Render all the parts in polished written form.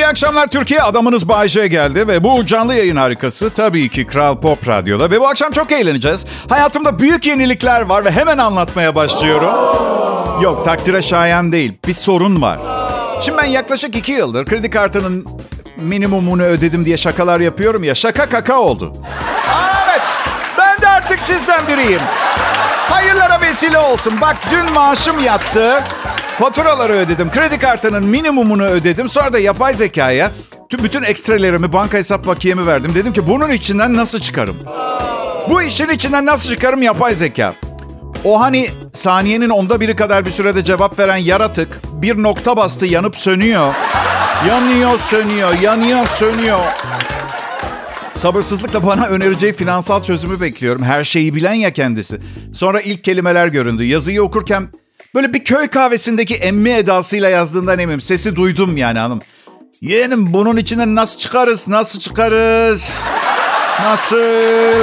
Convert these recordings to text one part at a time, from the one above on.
İyi akşamlar Türkiye. Adamınız Bay J geldi ve bu canlı yayın harikası tabii ki Kral Pop Radyo'da. Ve bu akşam çok eğleneceğiz. Hayatımda büyük yenilikler var ve hemen anlatmaya başlıyorum. Yok, takdire şayan değil. Bir sorun var. Şimdi ben yaklaşık 2 yıldır kredi kartının minimumunu ödedim diye şakalar yapıyorum ya. Şaka kaka oldu. Evet, ben de artık sizden biriyim. Hayırlara vesile olsun. Bak, dün maaşım yattı. Faturaları ödedim. Kredi kartının minimumunu ödedim. Sonra da yapay zekaya bütün ekstrelerimi, banka hesap bakiyemi verdim. Dedim ki bunun içinden nasıl çıkarım? Bu işin içinden nasıl çıkarım yapay zeka? O hani saniyenin 1/10 kadar bir sürede cevap veren yaratık bir nokta bastı, yanıp sönüyor. Yanıyor, sönüyor, yanıyor, sönüyor. Sabırsızlıkla bana önereceği finansal çözümü bekliyorum. Her şeyi bilen ya kendisi. Sonra ilk kelimeler göründü. Yazıyı okurken böyle bir köy kahvesindeki emmi edasıyla yazdığından eminim. Sesi duydum yani hanım. Yeğenim, bunun içinden nasıl çıkarız? Nasıl çıkarız? Nasıl?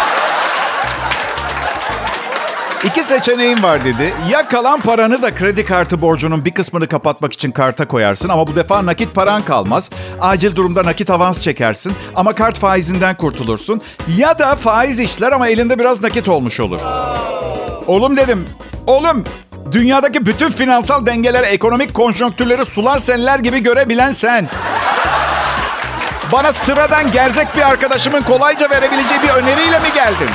2 seçeneğim var dedi. Ya kalan paranı da kredi kartı borcunun bir kısmını kapatmak için karta koyarsın ama bu defa nakit paran kalmaz. Acil durumda nakit avans çekersin ama kart faizinden kurtulursun. Ya da faiz işler ama elinde biraz nakit olmuş olur. Oğlum dedim. Oğlum, dünyadaki bütün finansal dengeler, ekonomik konjonktürleri sular seller gibi görebilen sen. Bana sıradan gerzek bir arkadaşımın kolayca verebileceği bir öneriyle mi geldin?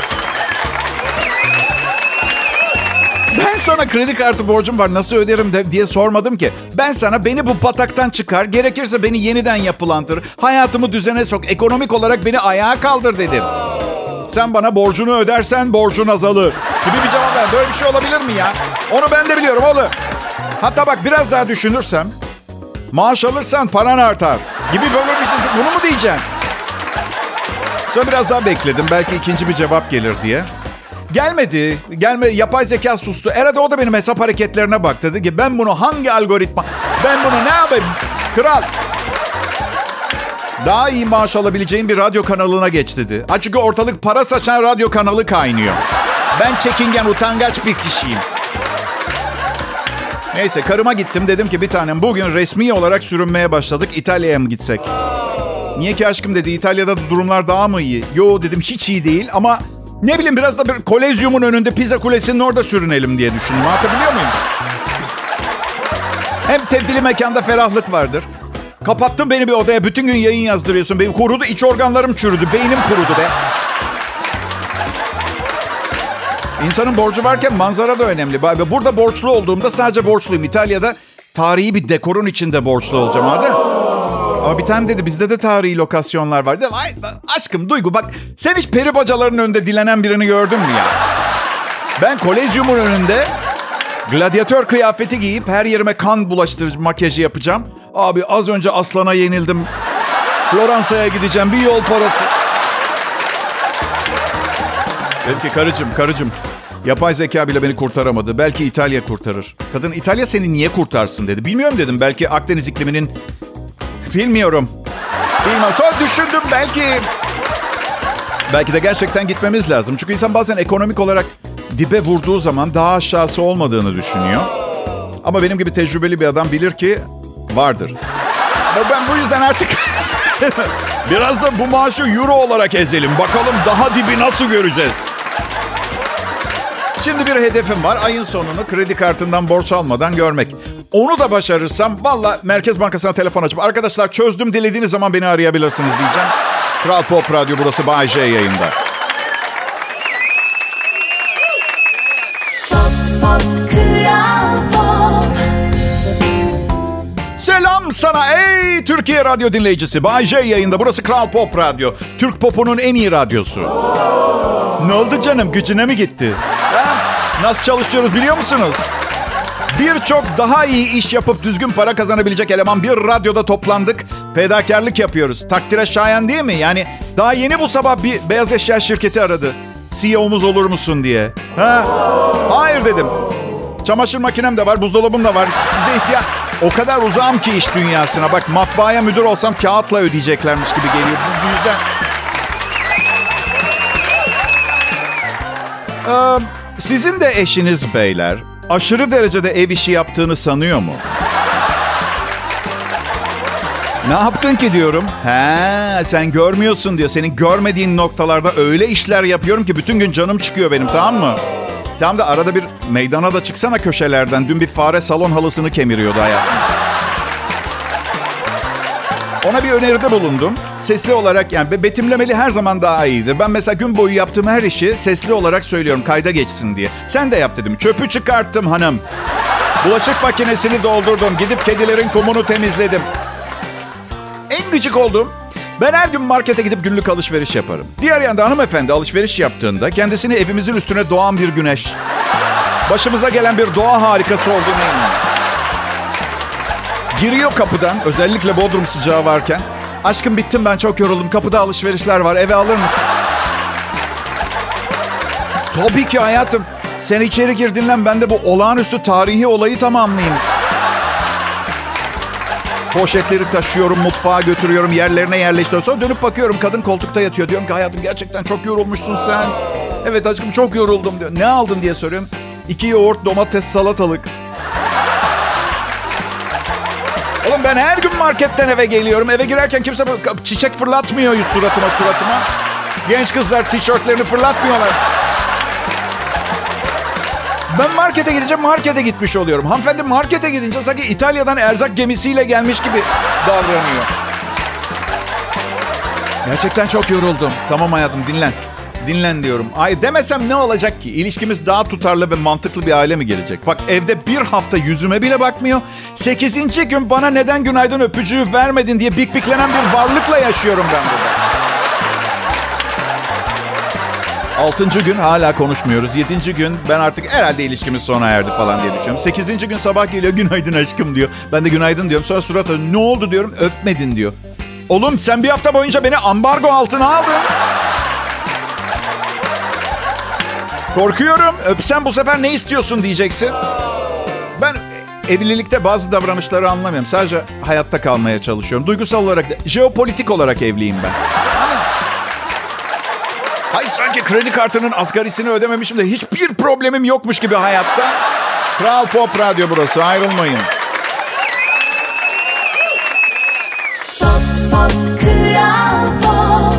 Ben sana kredi kartı borcum var nasıl öderim diye sormadım ki. Ben sana beni bu bataktan çıkar, gerekirse beni yeniden yapılandır, hayatımı düzene sok, ekonomik olarak beni ayağa kaldır dedim. Sen bana borcunu ödersen borcun azalır gibi bir cevap ver. Böyle bir şey olabilir mi ya? Onu ben de biliyorum oğlum. Hatta bak, biraz daha düşünürsem maaş alırsan paran artar gibi böyle bir şey. Bunu mu diyeceksin? Sonra biraz daha bekledim. Belki ikinci bir cevap gelir diye. Gelmedi. Yapay zeka sustu. Herhalde o da benim hesap hareketlerine bak. Dedi ki ben bunu hangi algoritma... Ben bunu ne yapayım? Kral. Daha iyi maaş alabileceğin bir radyo kanalına geç dedi. Çünkü ortalık para saçan radyo kanalı kaynıyor. Ben çekingen, utangaç bir kişiyim. Neyse, karıma gittim. Dedim ki bir tanem, bugün resmi olarak sürünmeye başladık. İtalya'ya mı gitsek? Niye ki aşkım dedi. İtalya'da durumlar daha mı iyi? Yo dedim, hiç iyi değil ama... Ne bileyim, biraz da bir Kolezyum'un önünde Pisa Kulesi'nin orada sürünelim diye düşündüm. Anlatabiliyor muyum? Hem tebdili mekanda ferahlık vardır. Kapattın beni bir odaya, bütün gün yayın yazdırıyorsun. Benim kurudu, iç organlarım çürüdü, beynim kurudu be. İnsanın borcu varken manzara da önemli. Burada borçlu olduğumda sadece borçluyum. İtalya'da tarihi bir dekorun içinde borçlu olacağım hadi. Ama bir tane dedi, bizde de tarihi lokasyonlar var. Dedim, ay aşkım Duygu bak, sen hiç peri bacaların önünde dilenen birini gördün mü ya? Ben Kolezyum'un önünde gladyatör kıyafeti giyip her yerime kan bulaştırıcı makyajı yapacağım. Abi az önce aslana yenildim. Floransa'ya gideceğim, bir yol parası. Dedim ki karıcığım. Yapay zeka bile beni kurtaramadı. Belki İtalya kurtarır. Kadın, İtalya seni niye kurtarsın dedi. Bilmiyorum dedim. Belki Akdeniz ikliminin... Bilmiyorum. Sonra düşündüm, belki de gerçekten gitmemiz lazım. Çünkü insan bazen ekonomik olarak dibe vurduğu zaman daha aşağısı olmadığını düşünüyor. Ama benim gibi tecrübeli bir adam bilir ki vardır. Ben bu yüzden artık biraz da bu maaşı euro olarak ezelim. Bakalım daha dibi nasıl göreceğiz. Şimdi bir hedefim var. Ayın sonunu kredi kartından borç almadan görmek. Onu da başarırsam valla Merkez Bankası'na telefon açıp arkadaşlar çözdüm, dilediğiniz zaman beni arayabilirsiniz diyeceğim. Kral Pop Radyo, burası Bay J yayında. Selam sana ey Türkiye radyo dinleyicisi. Bay J yayında, burası Kral Pop Radyo. Türk popunun en iyi radyosu. Ne oldu canım, gücüne mi gitti? Nasıl çalışıyoruz biliyor musunuz? Birçok daha iyi iş yapıp düzgün para kazanabilecek eleman bir radyoda toplandık. Fedakarlık yapıyoruz. Takdire şayan değil mi? Yani daha yeni bu sabah bir beyaz eşya şirketi aradı. CEO'muz olur musun diye. Hayır dedim. Çamaşır makinem de var, buzdolabım da var. Size ihtiyaç... O kadar uzağım ki iş dünyasına. Bak, matbaaya müdür olsam kağıtla ödeyeceklermiş gibi geliyor. Bu yüzden... Sizin de eşiniz beyler aşırı derecede ev işi yaptığını sanıyor mu? Ne yaptın ki diyorum. He, sen görmüyorsun diyor. Senin görmediğin noktalarda öyle işler yapıyorum ki bütün gün canım çıkıyor benim, tamam mı? Tam da arada bir meydana da çıksana köşelerden. Dün bir fare salon halısını kemiriyordu hayatım. Ona bir öneride bulundum. Sesli olarak, yani betimlemeli her zaman daha iyidir. Ben mesela gün boyu yaptığım her işi sesli olarak söylüyorum kayda geçsin diye. Sen de yap dedim. Çöpü çıkarttım hanım. Bulaşık makinesini doldurdum. Gidip kedilerin kumunu temizledim. En gıcık olduğum, ben her gün markete gidip günlük alışveriş yaparım. Diğer yanda hanımefendi alışveriş yaptığında kendisini evimizin üstüne doğan bir güneş, başımıza gelen bir doğa harikası olduğunu eminim. Giriyor kapıdan, özellikle Bodrum sıcağı varken. Aşkım bittim, ben çok yoruldum. Kapıda alışverişler var, eve alır mısın? Tabii ki hayatım. Sen içeri gir, dinlen, ben de bu olağanüstü tarihi olayı tamamlayayım. Poşetleri taşıyorum, mutfağa götürüyorum, yerlerine yerleştiriyorum. Sonra dönüp bakıyorum, kadın koltukta yatıyor. Diyorum ki hayatım gerçekten çok yorulmuşsun sen. Evet aşkım çok yoruldum diyor. Ne aldın diye soruyorum. 2 yoğurt, domates, salatalık. Oğlum ben her gün marketten eve geliyorum. Eve girerken kimse çiçek fırlatmıyor suratıma. Genç kızlar tişörtlerini fırlatmıyorlar. Ben markete gidince markete gitmiş oluyorum. Hanımefendi markete gidince sanki İtalya'dan erzak gemisiyle gelmiş gibi davranıyor. Gerçekten çok yoruldum. Tamam hayatım dinlen. Dinlen diyorum. Ay demesem ne olacak ki? İlişkimiz daha tutarlı ve mantıklı bir hale mi gelecek? Bak evde bir hafta yüzüme bile bakmıyor. 8. gün bana neden günaydın öpücüğü vermedin diye biklenen bir varlıkla yaşıyorum ben burada. 6. gün hala konuşmuyoruz. 7. gün ben artık herhalde ilişkimiz sona erdi falan diye düşünüyorum. 8. gün sabah geliyor, günaydın aşkım diyor. Ben de günaydın diyorum. Sonra suratı ne oldu diyorum, öpmedin diyor. Oğlum sen bir hafta boyunca beni ambargo altına aldın. Korkuyorum. Öpsem bu sefer ne istiyorsun diyeceksin. Ben evlilikte bazı davranışları anlamıyorum. Sadece hayatta kalmaya çalışıyorum. Duygusal olarak da, jeopolitik olarak evliyim ben. Hayır sanki kredi kartının asgarisini ödememişim de hiçbir problemim yokmuş gibi hayatta. Kral Pop Radyo burası. Ayrılmayın. Pop, pop, Kral Pop.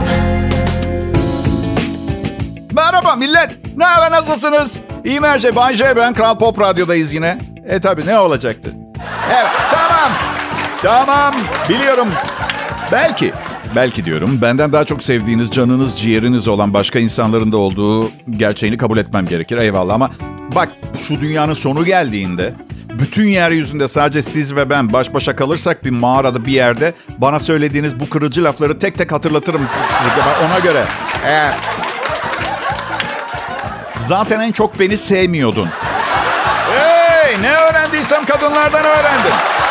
Merhaba millet. Ne haber, nasılsınız? İyi mi her şey? Bay J ben. Kral Pop Radyo'dayız yine. Tabii ne olacaktı? Evet tamam. Biliyorum. Belki diyorum. Benden daha çok sevdiğiniz, canınız, ciğeriniz olan başka insanların da olduğu gerçeğini kabul etmem gerekir. Eyvallah ama bak şu dünyanın sonu geldiğinde bütün yeryüzünde sadece siz ve ben baş başa kalırsak bir mağarada bir yerde bana söylediğiniz bu kırıcı lafları tek tek hatırlatırım size. Ona göre. Zaten en çok beni sevmiyordun. Hey, ne öğrendiysem kadınlardan öğrendim.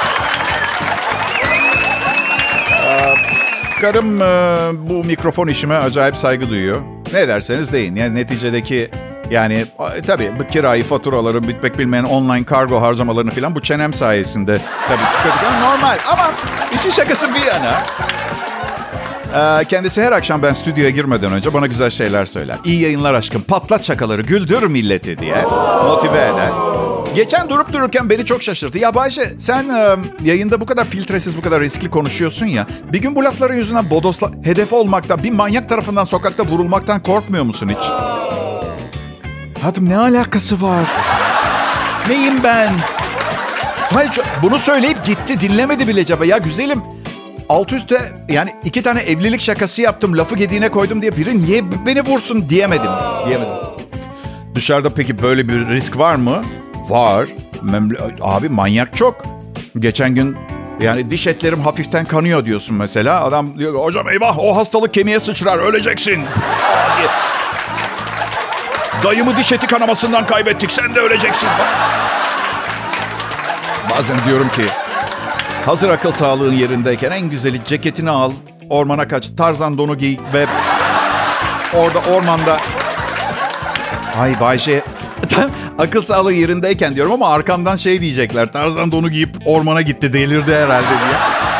Karım bu mikrofon işime acayip saygı duyuyor. Ne derseniz deyin. Yani neticedeki tabii bu kirayı, faturaları, bitmek bilmeyen online kargo harcamalarını falan bu çenem sayesinde tabii normal. Ama işin şakası bir yana. Kendisi her akşam ben stüdyoya girmeden önce bana güzel şeyler söyler. İyi yayınlar aşkım, patlat şakaları, güldür milleti diye motive eder. Geçen durup dururken beni çok şaşırttı. Ya Bayşe sen yayında bu kadar filtresiz, bu kadar riskli konuşuyorsun ya. Bir gün bu lafların yüzünden hedef olmaktan, bir manyak tarafından sokakta vurulmaktan korkmuyor musun hiç? Hayatım ne alakası var? Neyim ben? Hayır, bunu söyleyip gitti, dinlemedi bile cevap. Ya güzelim, alt üstte 2 tane evlilik şakası yaptım, lafı gediğine koydum diye biri niye beni vursun diyemedim. Dışarıda peki böyle bir risk var mı? Var. Abi manyak çok. Geçen gün diş etlerim hafiften kanıyor diyorsun mesela. Adam diyor hocam eyvah o hastalık kemiğe sıçrar öleceksin. Dayımı diş eti kanamasından kaybettik, sen de öleceksin. Bazen diyorum ki hazır akıl sağlığın yerindeyken en güzeli ceketini al, ormana kaç, Tarzan donu giy ve orada ormanda... Ay Bayşe, akıl sağlığı yerindeyken diyorum ama arkamdan diyecekler. Tarzan donu giyip ormana gitti, delirdi herhalde diye.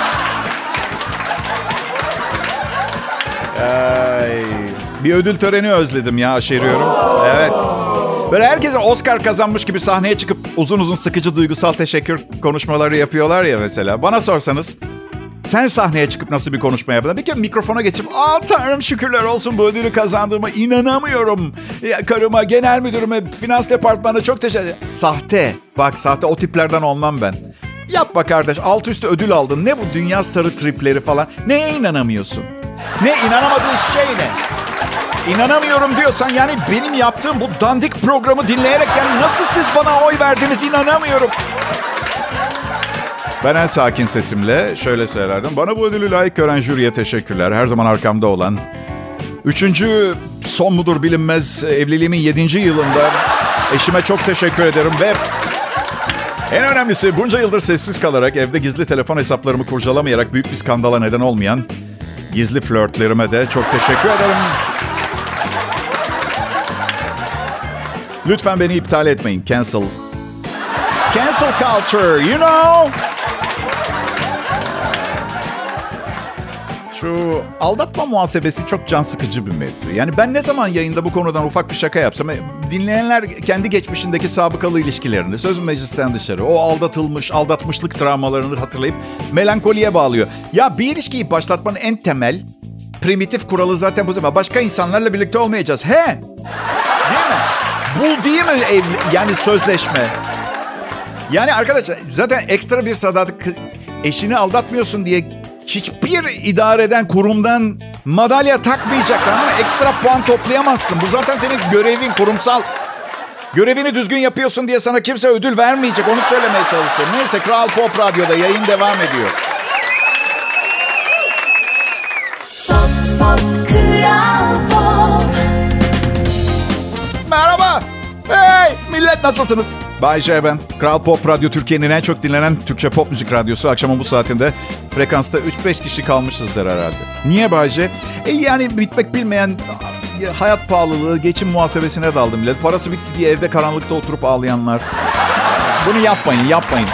Ay, bir ödül töreni özledim ya, aşeriyorum. Evet. Böyle herkese Oscar kazanmış gibi sahneye çıkıp uzun uzun sıkıcı duygusal teşekkür konuşmaları yapıyorlar ya mesela. Bana sorsanız Sen sahneye çıkıp nasıl bir konuşma yaptın? Bir kere mikrofona geçip Tanrım şükürler olsun bu ödülü kazandığıma inanamıyorum. Ya, karıma, genel müdürüme, finans departmanına çok teşekkür ederim. Sahte. Bak sahte, o tiplerden olmam ben. Yapma kardeş, alt üstü ödül aldın. Ne bu dünya starı tripleri falan? Neye inanamıyorsun? Ne inanamadığın şey ne? İnanamıyorum diyorsan yani benim yaptığım bu dandik programı dinleyerek yani nasıl siz bana oy verdiniz inanamıyorum. Ben en sakin sesimle şöyle söylerdim. Bana bu ödülü layık gören jüriye teşekkürler. Her zaman arkamda olan. 3. son mudur bilinmez evliliğimin 7. yılında eşime çok teşekkür ederim ve en önemlisi bunca yıldır sessiz kalarak evde gizli telefon hesaplarımı kurcalamayarak büyük bir skandala neden olmayan gizli flörtlerime de çok teşekkür ederim. Lütfen beni iptal etmeyin. Cancel. Cancel culture, you know. Şu aldatma muhasebesi çok can sıkıcı bir mevzu. Yani ben ne zaman yayında bu konudan ufak bir şaka yapsam, dinleyenler kendi geçmişindeki sabıkalı ilişkilerini, sözüm meclisten dışarı, o aldatmışlık travmalarını hatırlayıp melankoliye bağlıyor. Ya bir ilişkiyi başlatmanın en temel, primitif kuralı zaten bu. Başka insanlarla birlikte olmayacağız. He? Değil mi? Bu değil mi yani sözleşme? Yani arkadaşlar zaten ekstra bir sadakat, eşini aldatmıyorsun diye hiçbir idare eden kurumdan madalya takmayacak, ama ekstra puan toplayamazsın. Bu zaten senin görevin, kurumsal. Görevini düzgün yapıyorsun diye sana kimse ödül vermeyecek. Onu söylemeye çalışıyorum. Neyse, Kral Pop Radyo'da yayın devam ediyor. Pop, pop, Kral Pop. Merhaba. Hey millet, nasılsınız? Bay J ben. Kral Pop Radyo Türkiye'nin en çok dinlenen Türkçe pop müzik radyosu. Akşamın bu saatinde frekansta 3-5 kişi kalmışızdır herhalde. Niye Bay J? Yani bitmek bilmeyen hayat pahalılığı, geçim muhasebesine daldı millet. Parası bitti diye evde karanlıkta oturup ağlayanlar. Bunu yapmayın.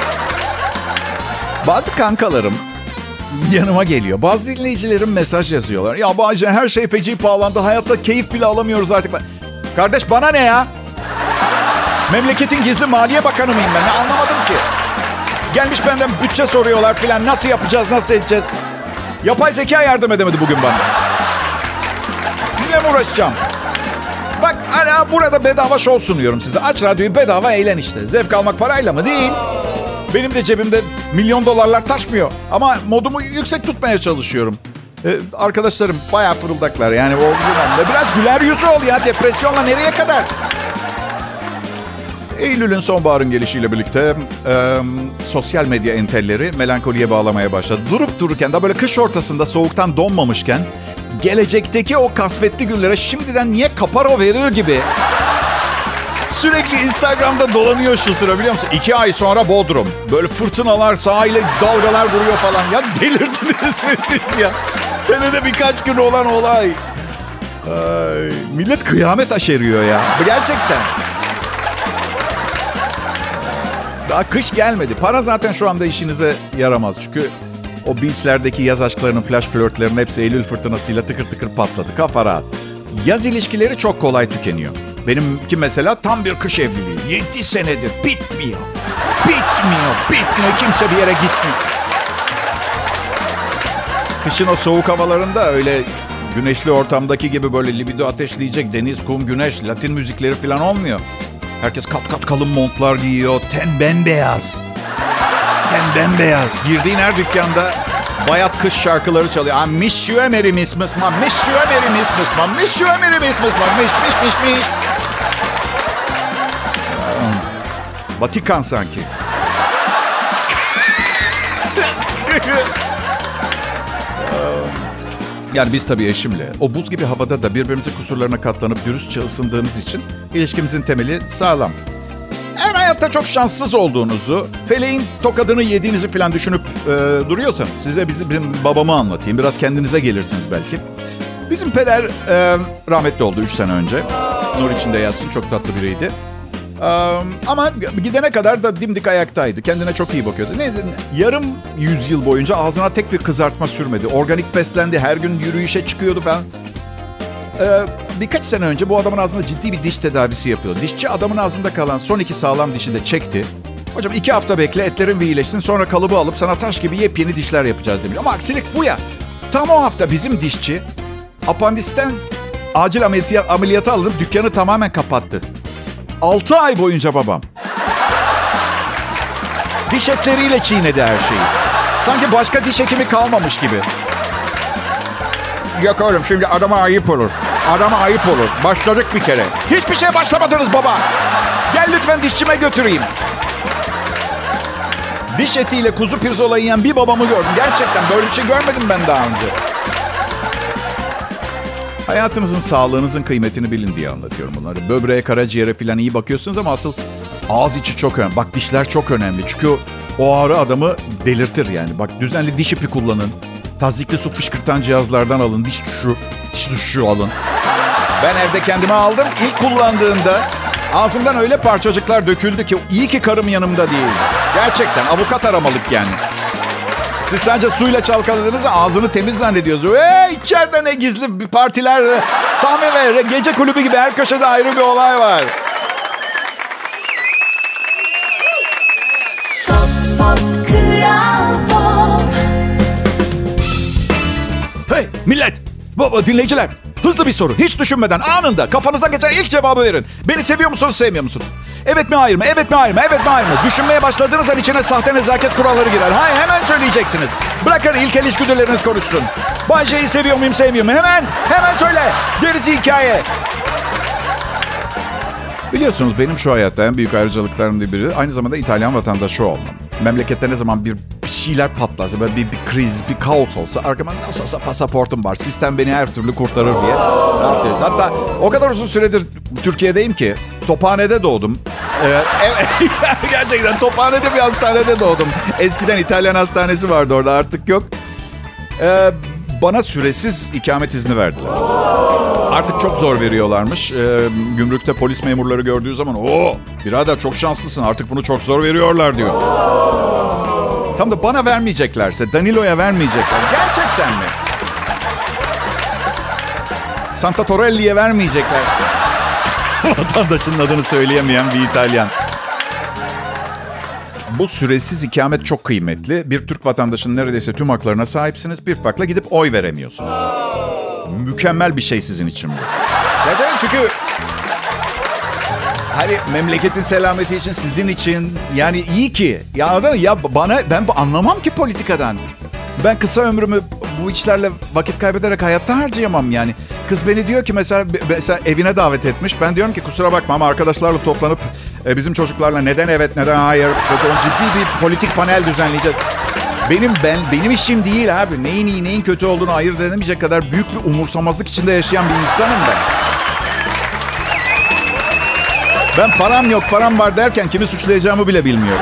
Bazı kankalarım yanıma geliyor. Bazı dinleyicilerim mesaj yazıyorlar. Ya Bay J, her şey feci pahalandı. Hayatta keyif bile alamıyoruz artık. Kardeş bana ne ya? Memleketin gizli maliye bakanı mıyım ben? Ne anlamadım ki. Gelmiş benden bütçe soruyorlar filan. Nasıl yapacağız, nasıl edeceğiz? Yapay zeka yardım edemedi bugün bana. Sizinle mi uğraşacağım? Bak hala burada bedava şov sunuyorum size. Aç radyoyu, bedava eğlen işte. Zevk almak parayla mı? Değil. Benim de cebimde milyon dolarlar taşmıyor. Ama modumu yüksek tutmaya çalışıyorum. Arkadaşlarım bayağı fırıldaklar yani. Biraz güler yüzlü ol ya. Depresyonla nereye kadar? Eylül'ün sonbaharın gelişiyle birlikte sosyal medya entelleri melankoliye bağlamaya başladı. Durup dururken de böyle kış ortasında soğuktan donmamışken gelecekteki o kasvetli günlere şimdiden niye kaparo verir gibi sürekli Instagram'da dolanıyor şu sıra, biliyor musun? 2 ay sonra Bodrum. Böyle fırtınalar, sahile dalgalar vuruyor falan. Ya delirdiniz mi siz ya? Senede birkaç gün olan olay. Ay, millet kıyamet aşeriyor ya. Gerçekten. Daha kış gelmedi. Para zaten şu anda işinize yaramaz. Çünkü o beachlerdeki yaz aşklarının, plaj flörtlerinin hepsi Eylül fırtınasıyla tıkır tıkır patladı. Kafa rahat. Yaz ilişkileri çok kolay tükeniyor. Benimki mesela tam bir kış evliliği. 7 senedir bitmiyor. Kimse bir yere gitmiyor. Kışın o soğuk havalarında öyle güneşli ortamdaki gibi böyle libido ateşleyecek deniz, kum, güneş, Latin müzikleri falan olmuyor. Herkes kat kat kalın montlar giyiyor. Ten bembeyaz. Girdiğin her dükkanda bayat kış şarkıları çalıyor. I miss you, Merry Christmas. Miss you, Merry Christmas. Miss you, Merry Christmas. Miss. Vatikan sanki. Yani biz tabii eşimle o buz gibi havada da birbirimizin kusurlarına katlanıp dürüstçe ısındığımız için ilişkimizin temeli sağlam. Eğer hayatta çok şanssız olduğunuzu, feleğin tokadını yediğinizi falan düşünüp duruyorsanız size bizim babamı anlatayım. Biraz kendinize gelirsiniz belki. Bizim peder rahmetli oldu 3 sene önce. Nur içinde yatsın, çok tatlı biriydi. Ama gidene kadar da dimdik ayaktaydı. Kendine çok iyi bakıyordu. Yarım yüzyıl boyunca ağzına tek bir kızartma sürmedi. Organik beslendi. Her gün yürüyüşe çıkıyordu ben. Birkaç sene önce bu adamın ağzında ciddi bir diş tedavisi yapıyordu. Dişçi adamın ağzında kalan son 2 sağlam dişi de çekti. Hocam 2 hafta bekle, etlerin bir iyileşsin, sonra kalıbı alıp sana taş gibi yepyeni dişler yapacağız demiş. Ama aksilik bu ya. Tam o hafta bizim dişçi apandisten acil ameliyata alınıp dükkanı tamamen kapattı. 6 ay boyunca babam diş etleriyle çiğnedi her şeyi. Sanki başka diş hekimi kalmamış gibi. Yok oğlum, şimdi adama ayıp olur. Adama ayıp olur. Başladık bir kere. Hiçbir şeye başlamadınız baba. Gel lütfen dişçime götüreyim. Diş etiyle kuzu pirzola yiyen bir babamı gördüm. Gerçekten böyle bir şey görmedim ben daha önce. Hayatınızın, sağlığınızın kıymetini bilin diye anlatıyorum bunları. Böbreğe, karaciğere falan iyi bakıyorsunuz ama asıl ağız içi çok önemli. Bak, dişler çok önemli. Çünkü o ağrı adamı delirtir yani. Bak, düzenli diş ipi kullanın. Tazikli su fışkırtan cihazlardan alın. Diş tuşu alın. Ben evde kendime aldım. İlk kullandığımda ağzımdan öyle parçacıklar döküldü ki iyi ki karım yanımda değil. Gerçekten avukat aramalık yani. Siz sadece suyla çalkaladığınızda ağzını temiz zannediyorsunuz. İçeride ne gizli bir partiler. Tam eve gece kulübü gibi her köşede ayrı bir olay var. Hey millet, baba, dinleyiciler. Hızlı bir soru. Hiç düşünmeden anında kafanızdan geçen ilk cevabı verin. Beni seviyor musunuz, sevmiyor musunuz? Evet mi, hayır mı? Evet mi, hayır mı? Evet mi, hayır mı? Düşünmeye başladığınız an içine sahte nezaket kuralları girer. Hayır, hemen söyleyeceksiniz. Bırakın ilkel içgüdüleriniz konuşsun. Bay J'yi seviyor muyum, sevmiyor muyum? Hemen söyle. Gerisi hikaye. Biliyorsunuz benim şu hayatta en büyük ayrıcalıklarımdan biri aynı zamanda İtalyan vatandaşı olmam. Memlekette ne zaman bir şeyler patlarsa, böyle bir kriz, bir kaos olsa arkamda nasılsa pasaportum var. Sistem beni her türlü kurtarır diye rahatlıyorum. Hatta o kadar uzun süredir Türkiye'deyim ki Tophane'de doğdum. Gerçekten Tophane'de bir hastanede doğdum. Eskiden İtalyan hastanesi vardı orada, artık yok. Bana süresiz ikamet izni verdiler. Artık çok zor veriyorlarmış. Gümrükte polis memurları gördüğü zaman birader çok şanslısın, artık bunu çok zor veriyorlar diyor. Tam da bana vermeyeceklerse Danilo'ya vermeyecekler. Gerçekten mi? Santa Torelli'ye vermeyeceklerse. Vatandaşının adını söyleyemeyen bir İtalyan. Bu süresiz ikamet çok kıymetli. Bir Türk vatandaşının neredeyse tüm haklarına sahipsiniz. Bir farkla gidip oy veremiyorsunuz. Mükemmel bir şey sizin için bu. Gerçekten, çünkü hani memleketin selameti için, sizin için yani iyi ki. Ya ben anlamam ki politikadan. Ben kısa ömrümü bu işlerle vakit kaybederek hayatta harcayamam yani. Kız beni diyor ki mesela evine davet etmiş. Ben diyorum ki kusura bakma ama arkadaşlarla toplanıp bizim çocuklarla neden evet neden hayır ciddi bir politik panel düzenleyeceğiz. Benim işim değil abi. Neyin iyi neyin kötü olduğunu ayırt edemeyecek kadar büyük bir umursamazlık içinde yaşayan bir insanım ben. Ben param yok, param var derken kimi suçlayacağımı bile bilmiyorum.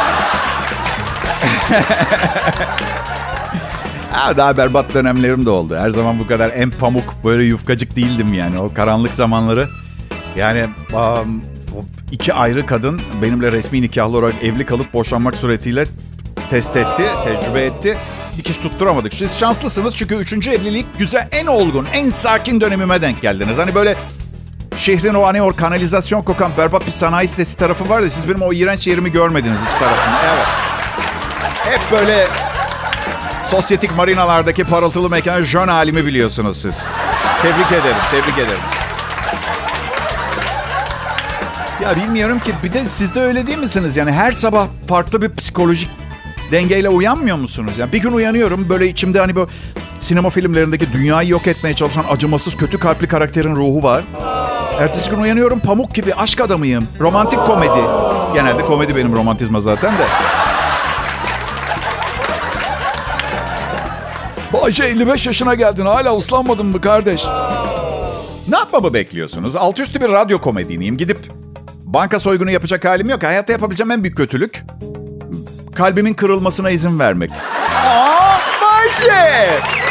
Daha berbat dönemlerim de oldu. Her zaman bu kadar pamuk, böyle yufkacık değildim yani. O karanlık zamanları. Yani 2 ayrı kadın benimle resmi nikahlı olarak evli kalıp boşanmak suretiyle test etti, tecrübe etti. Dikiş tutturamadık. Siz şanslısınız çünkü 3. evlilik güzel, en olgun, en sakin dönemime denk geldiniz. Hani böyle şehrin o kanalizasyon kokan berbat bir sanayi sitesi tarafı var da siz benim o iğrenç yerimi görmediniz iki tarafını. Evet. Hep böyle sosyetik marinalardaki parıltılı mekan jön halimi biliyorsunuz siz. Tebrik ederim. Ya bilmiyorum ki, bir de siz de öyle değil misiniz? Yani her sabah farklı bir psikolojik dengeyle uyanmıyor musunuz? Yani bir gün uyanıyorum böyle içimde hani bu sinema filmlerindeki dünyayı yok etmeye çalışan acımasız kötü kalpli karakterin ruhu var. Ertesi gün uyanıyorum pamuk gibi aşk adamıyım. Romantik komedi. Genelde komedi benim romantizma zaten de. Bayce 55 yaşına geldin, hala uslanmadın mı kardeş? Ne yapmamı bekliyorsunuz? Altı üstü bir radyo komedyeniyim. Gidip banka soygunu yapacak halim yok. Hayatta yapabileceğim en büyük kötülük kalbimin kırılmasına izin vermek. Bayce!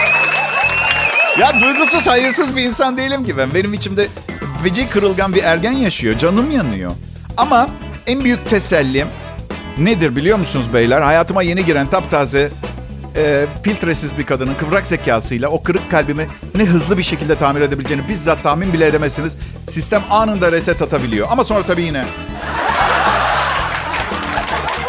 Ya duygusuz, hayırsız bir insan değilim ki ben. Benim içimde feci kırılgan bir ergen yaşıyor. Canım yanıyor. Ama en büyük tesellim nedir biliyor musunuz beyler? Hayatıma yeni giren taptaze filtresiz bir kadının kıvrak zekasıyla o kırık kalbimi ne hızlı bir şekilde tamir edebileceğini bizzat tahmin bile edemezsiniz. Sistem anında reset atabiliyor. Ama sonra tabii yine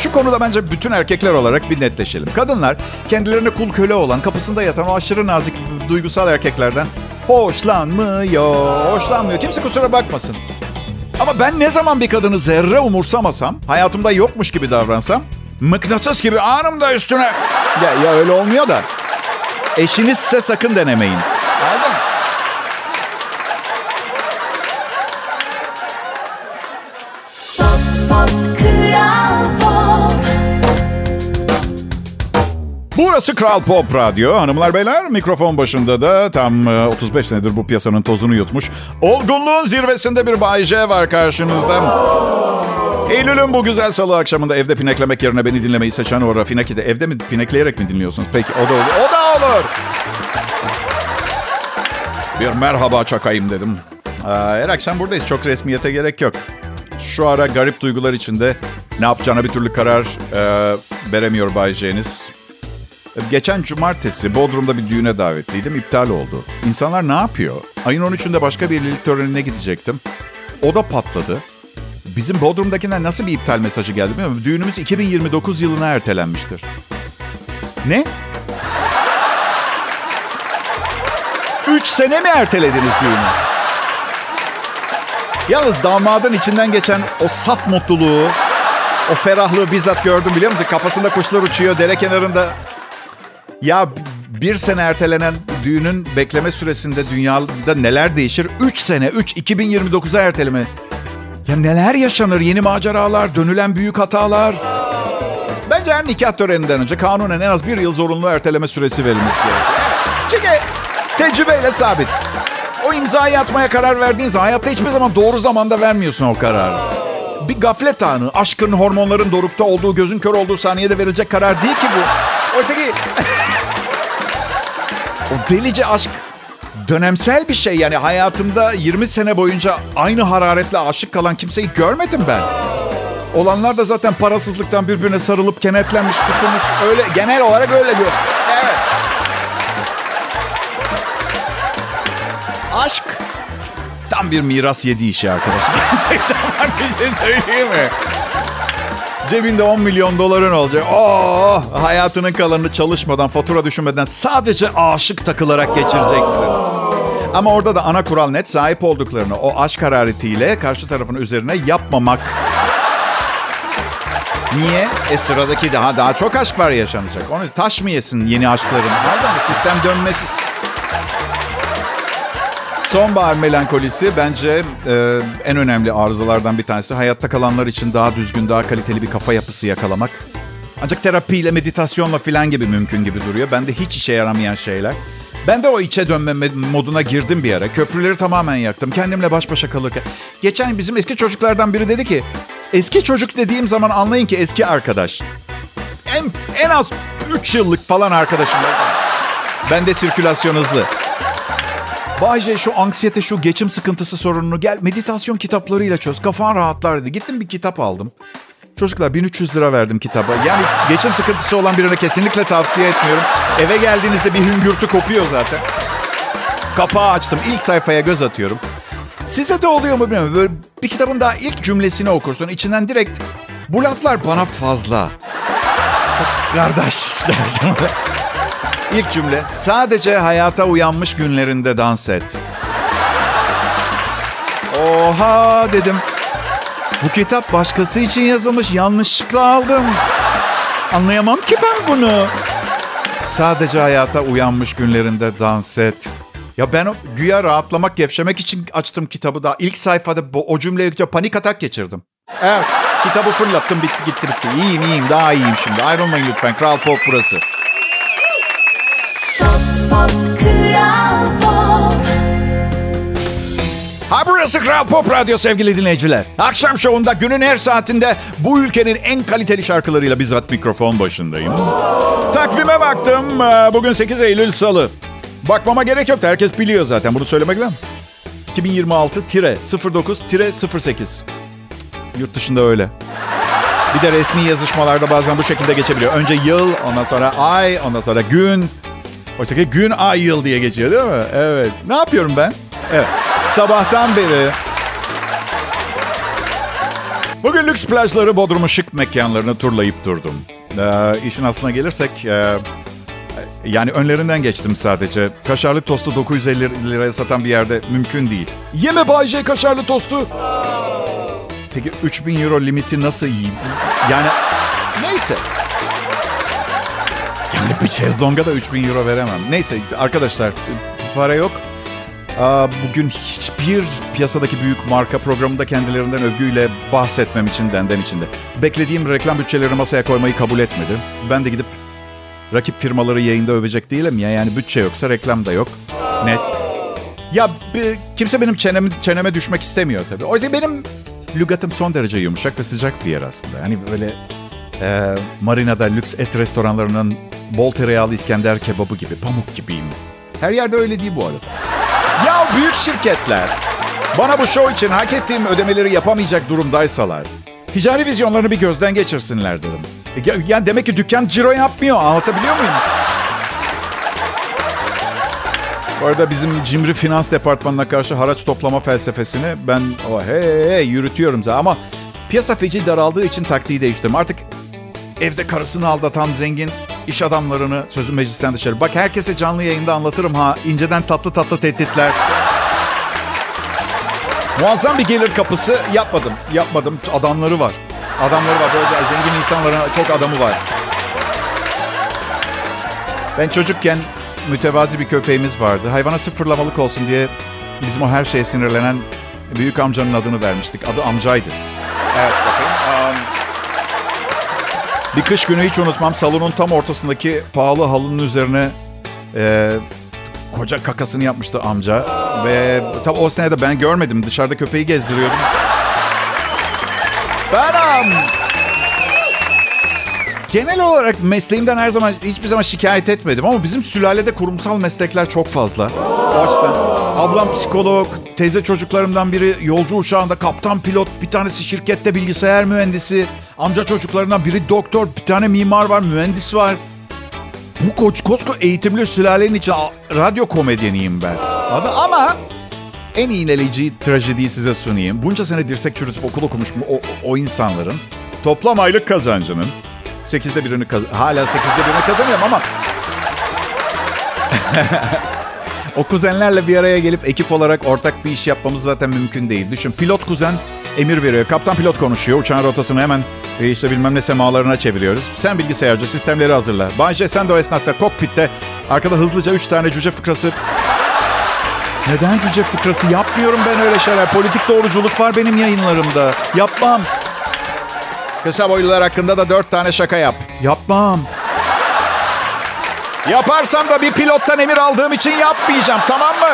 Şu konuda bence bütün erkekler olarak bir netleşelim. Kadınlar kendilerine kul köle olan, kapısında yatan o aşırı nazik, duygusal erkeklerden hoşlanmıyor. Kimse kusura bakmasın. Ama ben ne zaman bir kadını zerre umursamasam, hayatımda yokmuş gibi davransam, mıknatıs gibi anında üstüne... Ya öyle olmuyor da. Eşinizse sakın denemeyin. Anladın mı? Burası Kral Pop Radyo. Hanımlar beyler, mikrofon başında da tam 35 senedir bu piyasanın tozunu yutmuş, olgunluğun zirvesinde bir Bay J var karşınızda. Eylül'ün bu güzel salı akşamında evde pineklemek yerine beni dinlemeyi seçen o rafineki de evde mi pinekleyerek mi dinliyorsunuz? Peki o da olur. O da olur. Bir merhaba çakayım dedim. Her akşam buradayız. Çok resmiyete gerek yok. Şu ara garip duygular içinde ne yapacağına bir türlü karar veremiyor Bay J'niz. Geçen cumartesi Bodrum'da bir düğüne davetliydim. İptal oldu. İnsanlar ne yapıyor? Ayın 13'ünde başka bir evlilik törenine gidecektim. O da patladı. Bizim Bodrum'dakinden nasıl bir iptal mesajı geldi bilmiyor musun? Düğünümüz 2029 yılına ertelenmiştir. Ne? 3 sene mi ertelediniz düğünü? Yalnız damadın içinden geçen o saf mutluluğu, o ferahlığı bizzat gördüm biliyor musun? Kafasında kuşlar uçuyor, dere kenarında. Ya bir sene ertelenen düğünün bekleme süresinde dünyada neler değişir? 3 sene, 2029'a erteleme. Ya neler yaşanır? Yeni maceralar, dönülen büyük hatalar. Bence her nikah töreninden önce kanunen en az 1 yıl zorunlu erteleme süresi verilmesi gerekiyor. Çünkü tecrübeyle sabit. O imzayı atmaya karar verdiğin hayatta hiçbir zaman doğru zamanda vermiyorsun o kararı. Bir gaflet anı, aşkın, hormonların dorukta olduğu, gözün kör olduğu saniyede verilecek karar değil ki bu. Oysa ki o delice aşk dönemsel bir şey. Yani hayatımda 20 sene boyunca aynı hararetle aşık kalan kimseyi görmedim ben. Olanlar da zaten parasızlıktan birbirine sarılıp kenetlenmiş, tutulmuş. Öyle, genel olarak öyle diyor. Evet. Aşk tam bir miras yediği işi arkadaşlar. Gerçekten var, bir şey söyleyeyim mi? Cebinde 10 milyon doların olacak. Hayatının kalanını çalışmadan, fatura düşünmeden sadece aşık takılarak geçireceksin. Ama orada da ana kural net, sahip olduklarını o aşk hararetiyle karşı tarafın üzerine yapmamak. Niye? Sıradaki daha çok aşk var yaşanacak. Onu taş mı yesin yeni aşkların? Anladın mı? Sistem dönmesi. Sonbahar melankolisi bence en önemli arızalardan bir tanesi. Hayatta kalanlar için daha düzgün, daha kaliteli bir kafa yapısı yakalamak. Ancak terapiyle, meditasyonla falan gibi mümkün gibi duruyor. Bende hiç işe yaramayan şeyler. Ben de o içe dönme moduna girdim bir ara. Köprüleri tamamen yaktım. Kendimle baş başa kalırken. Geçen bizim eski çocuklardan biri dedi ki, eski çocuk dediğim zaman anlayın ki eski arkadaş. En az 3 yıllık falan arkadaşım. Bende sirkülasyon hızlı. Bay J, şu anksiyete, şu geçim sıkıntısı sorununu gel meditasyon kitaplarıyla çöz. Kafan rahatlar dedi. Gittim bir kitap aldım. Çocuklar 1300 lira verdim kitaba. Yani geçim sıkıntısı olan birine kesinlikle tavsiye etmiyorum. Eve geldiğinizde bir hüngürtü kopuyor zaten. Kapağı açtım. İlk sayfaya göz atıyorum. Size de oluyor mu bilmiyorum. Böyle bir kitabın daha ilk cümlesini okursun. İçinden direkt bu laflar bana fazla. Kardeş dersin. İlk cümle, sadece hayata uyanmış günlerinde dans et. Oha dedim. Bu kitap başkası için yazılmış, yanlışlıkla aldım. Anlayamam ki ben bunu. Sadece hayata uyanmış günlerinde dans et. Ya ben güya rahatlamak, gevşemek için açtım kitabı da. İlk sayfada o cümleyi panik atak geçirdim. Evet, kitabı fırlattım, bitti. İyiyim, daha iyiyim şimdi. Ayrılmayın lütfen, Kral Pop burası. Burası Kral Pop Radyo sevgili dinleyiciler. Akşam şovunda günün her saatinde bu ülkenin en kaliteli şarkılarıyla bizzat mikrofon başındayım. Takvime baktım. Bugün 8 Eylül Salı. Bakmama gerek yok. Herkes biliyor zaten. Bunu söylemek lazım. 2026-09-08. Yurt dışında öyle. Bir de resmi yazışmalarda bazen bu şekilde geçebiliyor. Önce yıl, ondan sonra ay, ondan sonra gün. Oysa ki gün, ay, yıl diye geçiyor değil mi? Evet. Ne yapıyorum ben? Evet. Sabahtan beri Bugün lüks plajları, Bodrum'un şık mekanlarını turlayıp durdum. İşin aslına gelirsek... yani önlerinden geçtim sadece. Kaşarlı tostu 950 liraya satan bir yerde mümkün değil. Yeme Bay J kaşarlı tostu. Peki 3.000 euro limiti nasıl iyi? Yani neyse. Yani bir şezlonga da 3.000 euro veremem. Neyse arkadaşlar, para yok. Bugün hiçbir piyasadaki büyük marka programında kendilerinden övgüyle bahsetmem için denden içinde. Beklediğim reklam bütçeleri masaya koymayı kabul etmedi. Ben de gidip rakip firmaları yayında övecek değilim ya. Yani bütçe yoksa reklam da yok. Net. Ya kimse benim çeneme düşmek istemiyor tabii. Oysa benim lügatım son derece yumuşak ve sıcak bir yer aslında. Hani böyle marinada lüks et restoranlarının bol tereyağlı İskender kebabı gibi, pamuk gibiyim. Her yerde öyle değil bu arada. Ya büyük şirketler bana bu show için hak ettiğim ödemeleri yapamayacak durumdaysalar ticari vizyonlarını bir gözden geçirsinler derim. Yani demek ki dükkan ciro yapmıyor. Anlatabiliyor muyum? Bu arada bizim cimri finans departmanına karşı haraç toplama felsefesini ben yürütüyorum zaten. Ama piyasa feci daraldığı için taktiği değiştirdim. Artık evde karısını aldatan zengin iş adamlarını sözüm meclisten dışarı. Bak herkese canlı yayında anlatırım ha. İnceden tatlı tatlı tehditler. Muazzam bir gelir kapısı yapmadım. Adamları var. Böyle zengin insanların çok adamı var. Ben çocukken mütevazi bir köpeğimiz vardı. Hayvana sıfırlamalık olsun diye bizim o her şeye sinirlenen büyük amcanın adını vermiştik. Adı amcaydı. Evet bakayım. Bir kış günü hiç unutmam. Salonun tam ortasındaki pahalı halının üzerine koca kakasını yapmıştı amca. Ve tabii o sene de ben görmedim. Dışarıda köpeği gezdiriyordum. Genel olarak mesleğimden hiçbir zaman şikayet etmedim. Ama bizim sülalede kurumsal meslekler çok fazla. O açıdan ablam psikolog, teyze çocuklarımdan biri yolcu uçağında kaptan pilot, bir tanesi şirkette bilgisayar mühendisi, amca çocuklarından biri doktor, bir tane mimar var, mühendis var. Bu koskoca eğitimli sülalenin için radyo komedyeniyim ben. Ama en iğneleyici trajediyi size sunayım. Bunca sene dirsek çürütüp okul okumuş o insanların toplam aylık kazancının hala 8'de birini kazanıyorum ama o kuzenlerle bir araya gelip ekip olarak ortak bir iş yapmamız zaten mümkün değil. Düşün, pilot kuzen emir veriyor. Kaptan pilot konuşuyor. Uçağın rotasını hemen işte bilmem ne semalarına çeviriyoruz. Sen bilgisayarcı sistemleri hazırla. Bayce sen de o esnafta kokpitte arkada hızlıca 3 tane cüce fıkrası. Neden cüce fıkrası? Yapmıyorum ben öyle şeyler. Politik doğruculuk var benim yayınlarımda. Yapmam. Kısa boylular hakkında da 4 tane şaka yap. Yapmam. Yaparsam da bir pilottan emir aldığım için yapmayacağım. Tamam mı?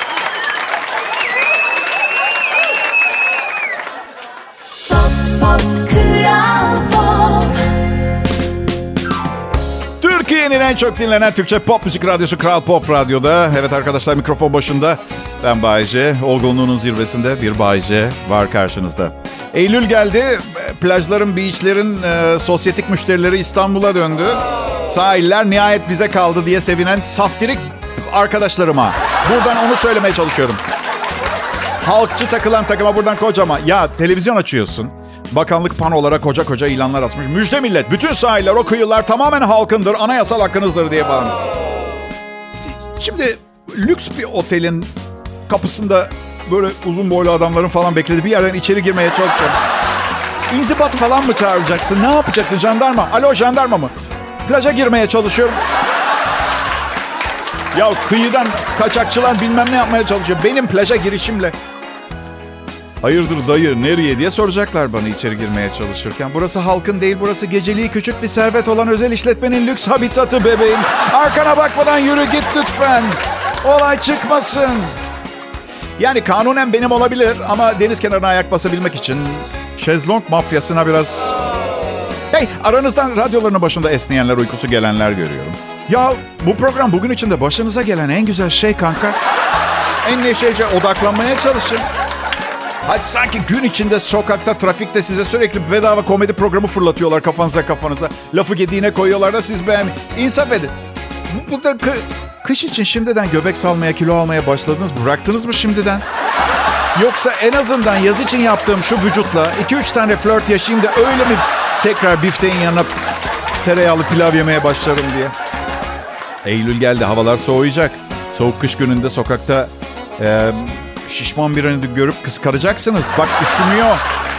Türkiye'nin en çok dinlenen Türkçe pop müzik radyosu Kral Pop Radyo'da. Evet arkadaşlar, mikrofon başında ben Bay J. Olgunluğunun zirvesinde bir Bay J var karşınızda. Eylül geldi. Plajların, beachlerin sosyetik müşterileri İstanbul'a döndü. Sahiller nihayet bize kaldı diye sevinen saftirik arkadaşlarıma buradan onu söylemeye çalışıyorum. Halkçı takılan takıma buradan kocama. Ya televizyon açıyorsun. Bakanlık panolara koca ilanlar asmış. Müjde millet, bütün sahiller, o kıyılar tamamen halkındır, anayasal hakkınızdır diye falan. Şimdi lüks bir otelin kapısında böyle uzun boylu adamların falan bekledi. Bir yerden içeri girmeye çalışıyorum. İnzibat falan mı çağıracaksın? Ne yapacaksın? Jandarma. Alo, jandarma mı? Plaja girmeye çalışıyorum. Ya kıyıdan kaçakçılar bilmem ne yapmaya çalışıyor. Benim plaja girişimle. Hayırdır dayı, nereye diye soracaklar bana içeri girmeye çalışırken. Burası halkın değil, burası geceliği küçük bir servet olan özel işletmenin lüks habitatı bebeğim. Arkana bakmadan yürü git lütfen. Olay çıkmasın. Yani kanunen benim olabilir ama deniz kenarına ayak basabilmek için şezlong mafyasına biraz... Hey, aranızdan radyolarının başında esneyenler, uykusu gelenler görüyorum. Ya bu program bugün içinde başınıza gelen en güzel şey kanka. En neşece odaklanmaya çalışın. Hadi sanki gün içinde sokakta, trafikte size sürekli bedava komedi programı fırlatıyorlar kafanıza. Lafı gediğine koyuyorlar da siz beğenmeyin. İnsaf edin. Burada kış için şimdiden göbek salmaya, kilo almaya başladınız. Bıraktınız mı şimdiden? Yoksa en azından yaz için yaptığım şu vücutla 2-3 tane flört yaşayayım da öyle mi tekrar bifteğin yanına tereyağlı pilav yemeye başlarım diye. Eylül geldi, havalar soğuyacak. Soğuk kış gününde sokakta şişman birini görüp kıskanacaksınız. Bak üşümüyor.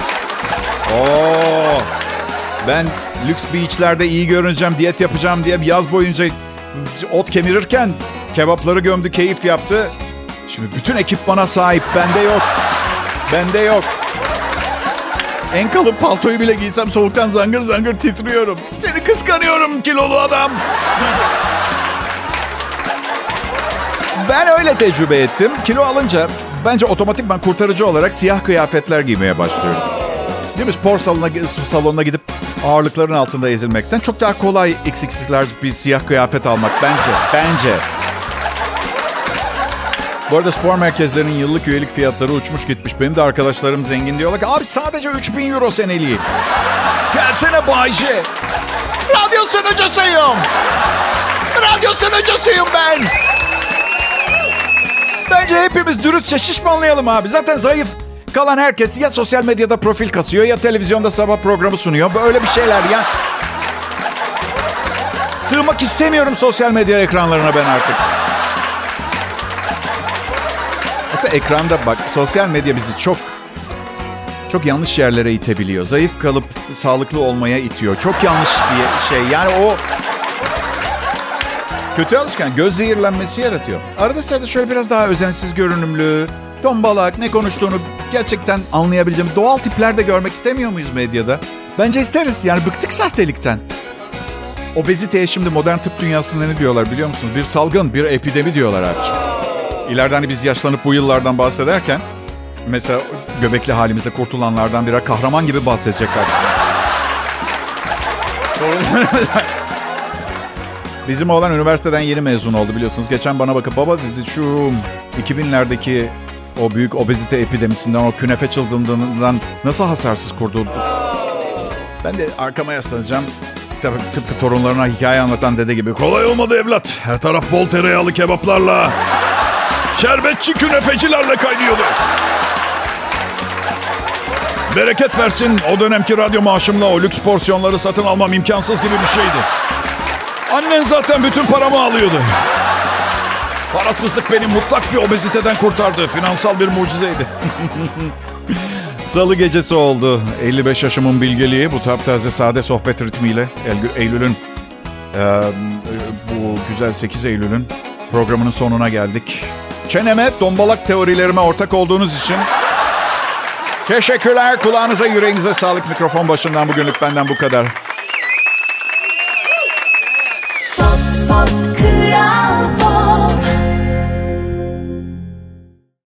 Oo, ben lüks beachlerde iyi görüneceğim, diyet yapacağım diye yaz boyunca ot kemirirken kebapları gömdü, keyif yaptı. Şimdi bütün ekip bana sahip, bende yok. Bende yok. En kalın paltoyu bile giysem soğuktan zangır zangır titriyorum. Seni kıskanıyorum kilolu adam. Ben öyle tecrübe ettim. Kilo alınca bence otomatikman kurtarıcı olarak siyah kıyafetler giymeye başlıyoruz. Değil mi? Spor salonuna gidip ağırlıkların altında ezilmekten çok daha kolay XX'ler bir siyah kıyafet almak bence. Bu arada spor merkezlerinin yıllık üyelik fiyatları uçmuş gitmiş. Benim de arkadaşlarım zengin diyorlar ki abi sadece 3.000 euro seneliği. Gelsene Bay J. Radyo sunucusuyum. Radyo sunucusuyum ben. Bence hepimiz dürüstçe şişmanlayalım abi. Zaten zayıf kalan herkes ya sosyal medyada profil kasıyor ya televizyonda sabah programı sunuyor. Böyle bir şeyler ya. Sığmak istemiyorum sosyal medya ekranlarına ben artık. Aslında ekranda bak, sosyal medya bizi çok yanlış yerlere itebiliyor. Zayıf kalıp sağlıklı olmaya itiyor. Çok yanlış bir şey. Yani o kötü alışkan, göz zehirlenmesi yaratıyor. Arada sırada şöyle biraz daha özensiz görünümlü, tombalak, ne konuştuğunu gerçekten anlayabileceğim doğal tipler de görmek istemiyor muyuz medyada? Bence isteriz. Yani bıktık sahtelikten. Obeziteye şimdi modern tıp dünyasında ne diyorlar biliyor musunuz? Bir salgın, bir epidemi diyorlar abiciğim. İleride hani biz yaşlanıp bu yıllardan bahsederken mesela göbekli halimizde kurtulanlardan birer kahraman gibi bahsedecekler. Bizim oğlan üniversiteden yeni mezun oldu biliyorsunuz. Geçen bana bakıp baba dedi şu 2000'lerdeki o büyük obezite epidemisinden, o künefe çılgınlığından nasıl hasarsız kurtulduk? Ben de arkama yaslanacağım. Tabii tıpkı torunlarına hikaye anlatan dede gibi. Kolay olmadı evlat. Her taraf bol tereyağlı kebaplarla, şerbetçi künefecilerle kaynıyordu. Bereket versin, o dönemki radyo maaşımla o lüks porsiyonları satın almam imkansız gibi bir şeydi. Annen zaten bütün paramı alıyordu. Parasızlık beni mutlak bir obeziteden kurtardı. Finansal bir mucizeydi. Salı gecesi oldu. 55 yaşımın bilgeliği bu taptaze sade sohbet ritmiyle Eylül'ün bu güzel 8 Eylül'ün programının sonuna geldik. Çeneme, tombalak teorilerime ortak olduğunuz için teşekkürler. Kulağınıza, yüreğinize sağlık. Mikrofon başından bugünlük benden bu kadar.